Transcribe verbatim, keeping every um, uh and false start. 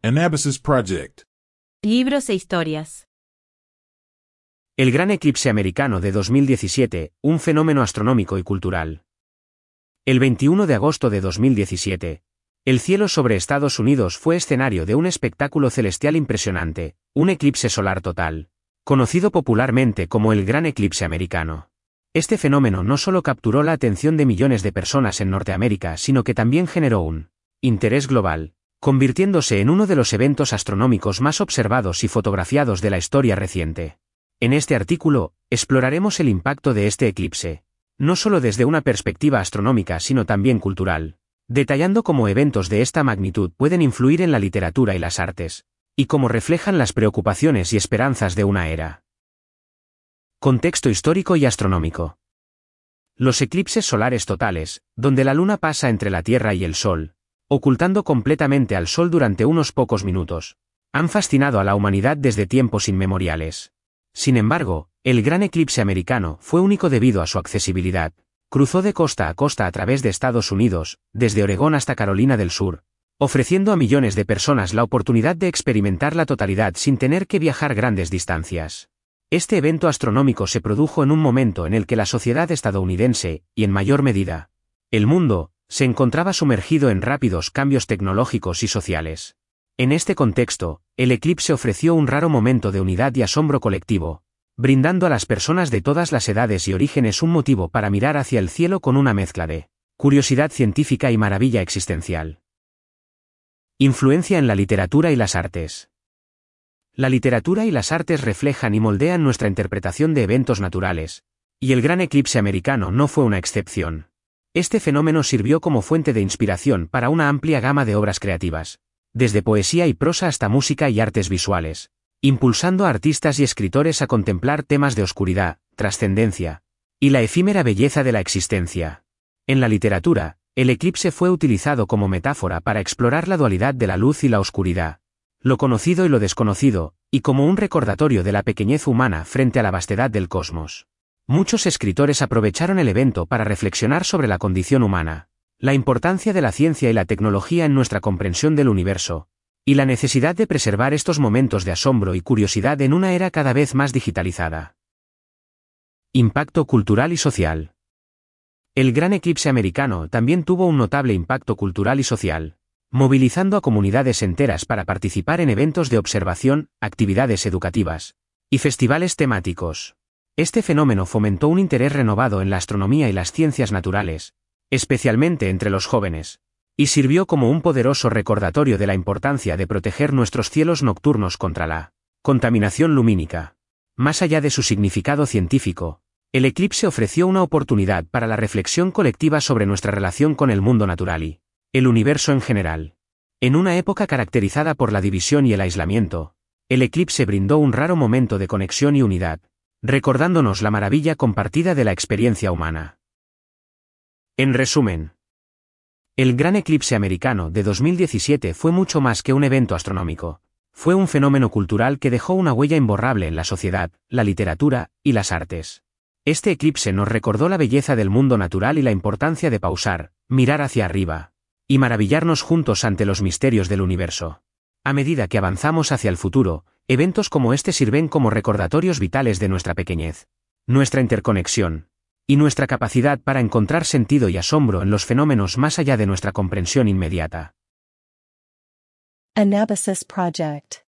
Anabasis Project. Libros e historias. El gran eclipse americano de dos mil diecisiete, un fenómeno astronómico y cultural. El veintiuno de agosto de dos mil diecisiete, el cielo sobre Estados Unidos fue escenario de un espectáculo celestial impresionante, un eclipse solar total, conocido popularmente como el gran eclipse americano. Este fenómeno no solo capturó la atención de millones de personas en Norteamérica, sino que también generó un interés global, convirtiéndose en uno de los eventos astronómicos más observados y fotografiados de la historia reciente. En este artículo, exploraremos el impacto de este eclipse, no solo desde una perspectiva astronómica sino también cultural, detallando cómo eventos de esta magnitud pueden influir en la literatura y las artes, y cómo reflejan las preocupaciones y esperanzas de una era. Contexto histórico y astronómico. Los eclipses solares totales, donde la luna pasa entre la Tierra y el Sol, ocultando completamente al Sol durante unos pocos minutos, han fascinado a la humanidad desde tiempos inmemoriales. Sin embargo, el gran eclipse americano fue único debido a su accesibilidad. Cruzó de costa a costa a través de Estados Unidos, desde Oregón hasta Carolina del Sur, ofreciendo a millones de personas la oportunidad de experimentar la totalidad sin tener que viajar grandes distancias. Este evento astronómico se produjo en un momento en el que la sociedad estadounidense, y en mayor medida, el mundo, se encontraba sumergido en rápidos cambios tecnológicos y sociales. En este contexto, el eclipse ofreció un raro momento de unidad y asombro colectivo, brindando a las personas de todas las edades y orígenes un motivo para mirar hacia el cielo con una mezcla de curiosidad científica y maravilla existencial. Influencia en la literatura y las artes. La literatura y las artes reflejan y moldean nuestra interpretación de eventos naturales, y el gran eclipse americano no fue una excepción. Este fenómeno sirvió como fuente de inspiración para una amplia gama de obras creativas, desde poesía y prosa hasta música y artes visuales, impulsando a artistas y escritores a contemplar temas de oscuridad, trascendencia, y la efímera belleza de la existencia. En la literatura, el eclipse fue utilizado como metáfora para explorar la dualidad de la luz y la oscuridad, lo conocido y lo desconocido, y como un recordatorio de la pequeñez humana frente a la vastedad del cosmos. Muchos escritores aprovecharon el evento para reflexionar sobre la condición humana, la importancia de la ciencia y la tecnología en nuestra comprensión del universo, y la necesidad de preservar estos momentos de asombro y curiosidad en una era cada vez más digitalizada. Impacto cultural y social. El gran eclipse americano también tuvo un notable impacto cultural y social, movilizando a comunidades enteras para participar en eventos de observación, actividades educativas y festivales temáticos. Este fenómeno fomentó un interés renovado en la astronomía y las ciencias naturales, especialmente entre los jóvenes, y sirvió como un poderoso recordatorio de la importancia de proteger nuestros cielos nocturnos contra la contaminación lumínica. Más allá de su significado científico, el eclipse ofreció una oportunidad para la reflexión colectiva sobre nuestra relación con el mundo natural y el universo en general. En una época caracterizada por la división y el aislamiento, el eclipse brindó un raro momento de conexión y unidad, recordándonos la maravilla compartida de la experiencia humana. En resumen, el gran eclipse americano de dos mil diecisiete fue mucho más que un evento astronómico. Fue un fenómeno cultural que dejó una huella imborrable en la sociedad, la literatura y las artes. Este eclipse nos recordó la belleza del mundo natural y la importancia de pausar, mirar hacia arriba, y maravillarnos juntos ante los misterios del universo. A medida que avanzamos hacia el futuro, eventos como este sirven como recordatorios vitales de nuestra pequeñez, nuestra interconexión, y nuestra capacidad para encontrar sentido y asombro en los fenómenos más allá de nuestra comprensión inmediata. Anabasis Project.